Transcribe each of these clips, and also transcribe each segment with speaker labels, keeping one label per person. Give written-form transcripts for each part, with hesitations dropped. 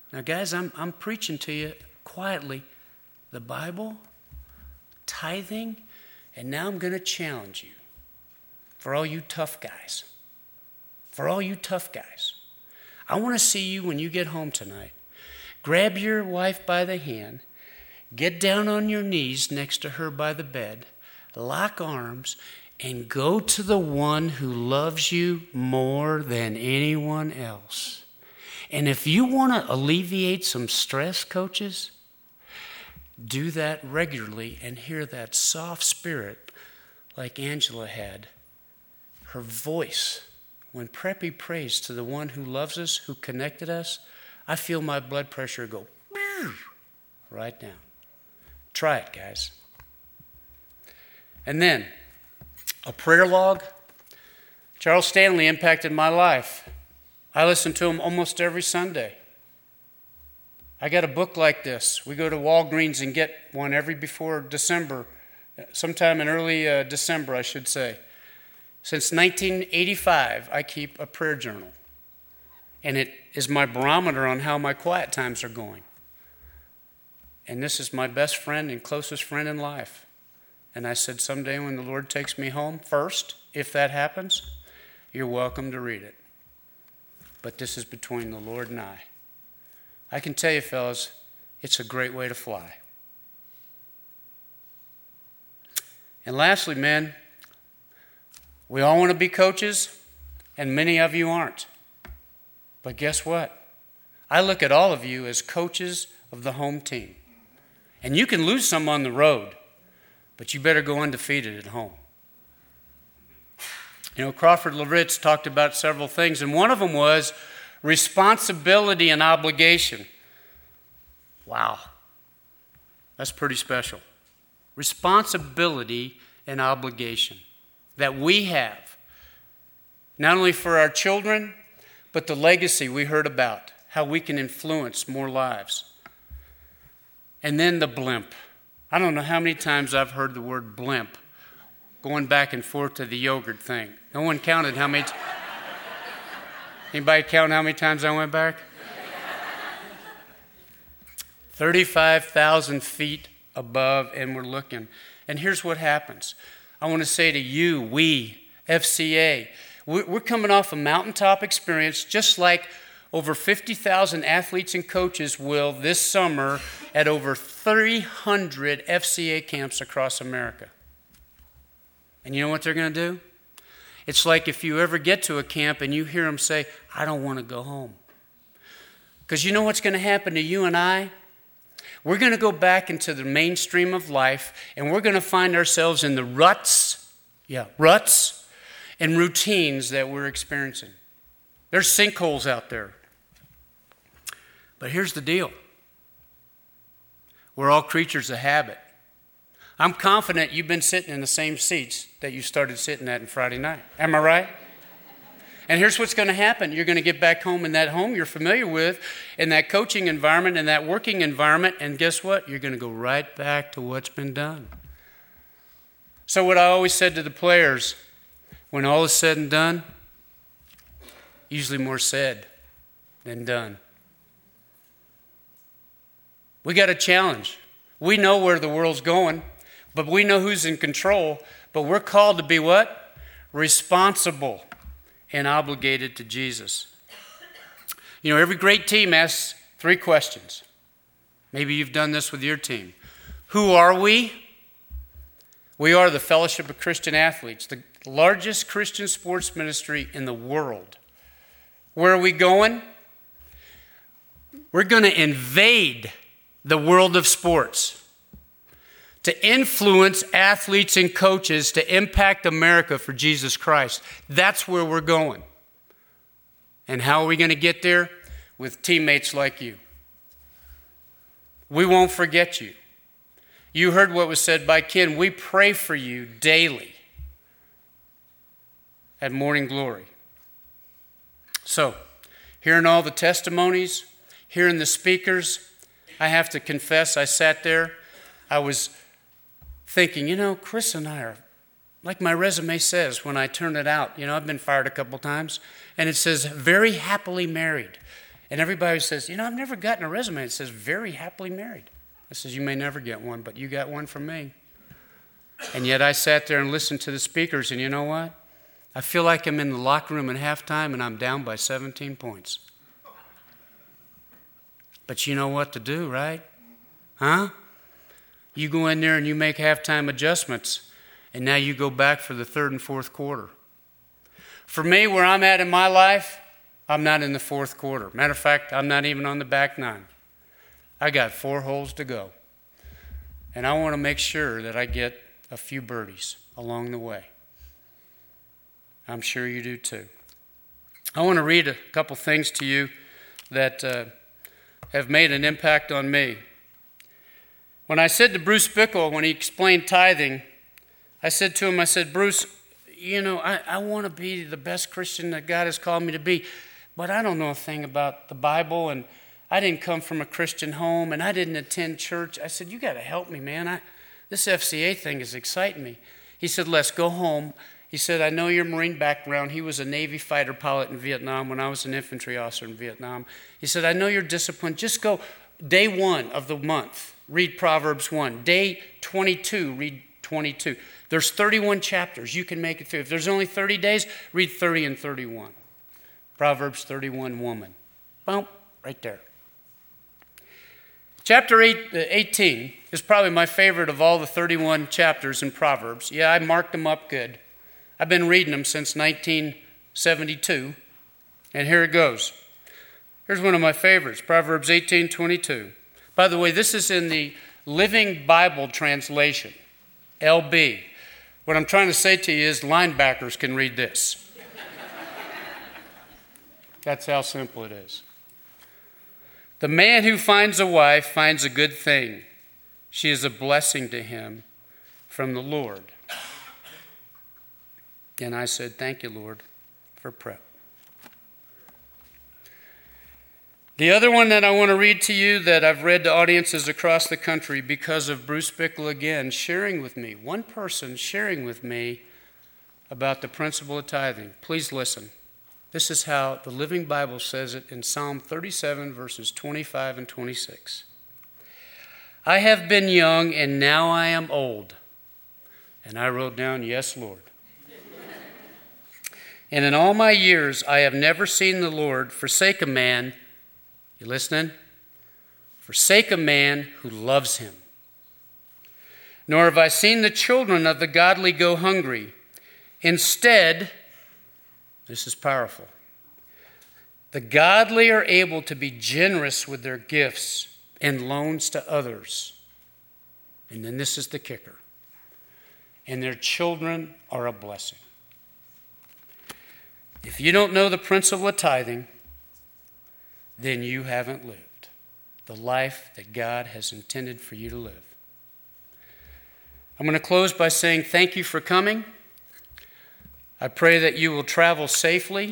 Speaker 1: Now, guys, I'm preaching to you quietly. The Bible, tithing, and now I'm going to challenge you. For all you tough guys. For all you tough guys. I want to see you when you get home tonight. Grab your wife by the hand. Get down on your knees next to her by the bed. Lock arms and go to the one who loves you more than anyone else. And if you want to alleviate some stress, coaches, do that regularly and hear that soft spirit like Angela had. Her voice, when Preppy prays to the one who loves us, who connected us, I feel my blood pressure go right down. Try it, guys. And then, a prayer log. Charles Stanley impacted my life. I listen to him almost every Sunday. I got a book like this. We go to Walgreens and get one every before December, sometime in early December, I should say. Since 1985, I keep a prayer journal. And it is my barometer on how my quiet times are going. And this is my best friend and closest friend in life. And I said, someday when the Lord takes me home, first, if that happens, you're welcome to read it. But this is between the Lord and I. I can tell you, fellas, it's a great way to fly. And lastly, men, we all want to be coaches, and many of you aren't. But guess what? I look at all of you as coaches of the home team. And you can lose some on the road, but you better go undefeated at home. You know, Crawford Loritz talked about several things, and one of them was responsibility and obligation. Wow. That's pretty special. Responsibility and obligation that we have, not only for our children, but the legacy we heard about, how we can influence more lives. And then the blimp. I don't know how many times I've heard the word blimp going back and forth to the yogurt thing. No one counted how many. Anybody count how many times I went back? 35,000 feet above, and we're looking. And here's what happens. I want to say to you, we, FCA, we're coming off a mountaintop experience just like over 50,000 athletes and coaches will this summer at over 300 FCA camps across America. And you know what they're going to do? It's like if you ever get to a camp and you hear them say, I don't want to go home. Because you know what's going to happen to you and I? We're going to go back into the mainstream of life, and we're going to find ourselves in the ruts and routines that we're experiencing. There's sinkholes out there. But here's the deal. We're all creatures of habit. I'm confident you've been sitting in the same seats that you started sitting at on Friday night. Am I right? And here's what's going to happen. You're going to get back home in that home you're familiar with, in that coaching environment, in that working environment, and guess what? You're going to go right back to what's been done. So what I always said to the players, when all is said and done, usually more said than done. We got a challenge. We know where the world's going, but we know who's in control. But we're called to be what? Responsible and obligated to Jesus. You know, every great team asks 3 questions. Maybe you've done this with your team. Who are we? We are the Fellowship of Christian Athletes, the largest Christian sports ministry in the world. Where are we going? We're going to invade the world of sports to influence athletes and coaches to impact America for Jesus Christ. That's where we're going. And how are we going to get there? With teammates like you. We won't forget you. You heard what was said by Ken. We pray for you daily at Morning Glory. So, hearing all the testimonies, hearing the speakers, I have to confess, I sat there, I was thinking, you know, Chris and I are, like my resume says when I turn it out, you know, I've been fired a couple times, and it says, very happily married. And everybody says, I've never gotten a resume. It says, very happily married. I says, you may never get one, but you got one from me. And yet I sat there and listened to the speakers, and you know what? I feel like I'm in the locker room at halftime, and I'm down by 17 points. But you know what to do, right? Huh? You go in there and you make halftime adjustments, and now you go back for the third and fourth quarter. For me, where I'm at in my life, I'm not in the fourth quarter. Matter of fact, I'm not even on the back nine. I got 4 holes to go. And I want to make sure that I get a few birdies along the way. I'm sure you do too. I want to read a couple things to you that have made an impact on me. When I said to Bruce Bickle, when he explained tithing, I said to him, Bruce, I want to be the best Christian that God has called me to be, but I don't know a thing about the Bible, and I didn't come from a Christian home, and I didn't attend church. I said, you got to help me, man. This FCA thing is exciting me. He said, Les, go home. He said, I know your Marine background. He was a Navy fighter pilot in Vietnam when I was an infantry officer in Vietnam. He said, I know you're disciplined. Just go day 1 of the month, read Proverbs 1. Day 22, read 22. There's 31 chapters. You can make it through. If there's only 30 days, read 30 and 31. Proverbs 31, woman. Boom, right there. Chapter 18 is probably my favorite of all the 31 chapters in Proverbs. Yeah, I marked them up good. I've been reading them since 1972, and here it goes. Here's one of my favorites, Proverbs 18:22. By the way, this is in the Living Bible Translation, LB. What I'm trying to say to you is linebackers can read this. That's how simple it is. The man who finds a wife finds a good thing. She is a blessing to him from the Lord. And I said, thank you, Lord, for prep. The other one that I want to read to you that I've read to audiences across the country because of Bruce Bickle again sharing with me, one person sharing with me about the principle of tithing. Please listen. This is how the Living Bible says it in Psalm 37, verses 25 and 26. I have been young, and now I am old. And I wrote down, yes, Lord. And in all my years, I have never seen the Lord forsake a man, you listening? Forsake a man who loves him. Nor have I seen the children of the godly go hungry. Instead, this is powerful. The godly are able to be generous with their gifts and loans to others. And then this is the kicker. And their children are a blessing. If you don't know the principle of tithing, then you haven't lived the life that God has intended for you to live. I'm going to close by saying thank you for coming. I pray that you will travel safely.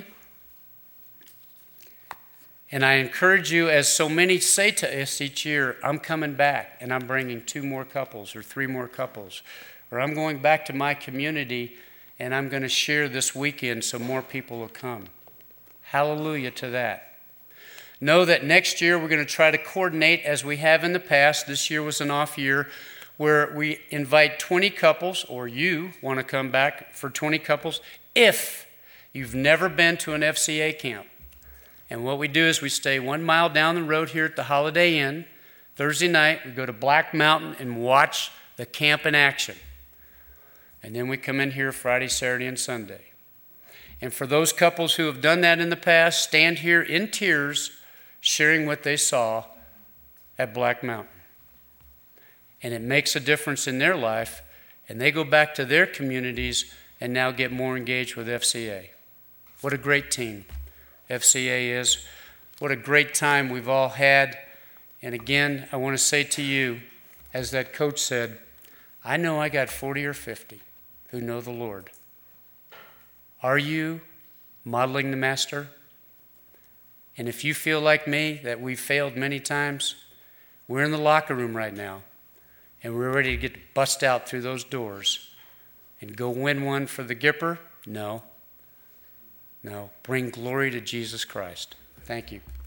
Speaker 1: And I encourage you, as so many say to us each year, I'm coming back and I'm bringing 2 more couples or 3 more couples. Or I'm going back to my community and I'm going to share this weekend so more people will come. Hallelujah to that. Know that next year we're going to try to coordinate as we have in the past. This year was an off year, where we invite 20 couples, or you want to come back for 20 couples, if you've never been to an FCA camp. And what we do is we stay 1 mile down the road here at the Holiday Inn. Thursday night, we go to Black Mountain and watch the camp in action. And then we come in here Friday, Saturday, and Sunday. And for those couples who have done that in the past, stand here in tears, sharing what they saw at Black Mountain. And it makes a difference in their life, and they go back to their communities and now get more engaged with FCA. What a great team FCA is. What a great time we've all had. And again, I want to say to you, as that coach said, I know I got 40 or 50 who know the Lord. Are you modeling the Master? And if you feel like me, that we've failed many times, we're in the locker room right now. And we're ready to bust out through those doors and go win one for the Gipper? No. Bring glory to Jesus Christ. Thank you.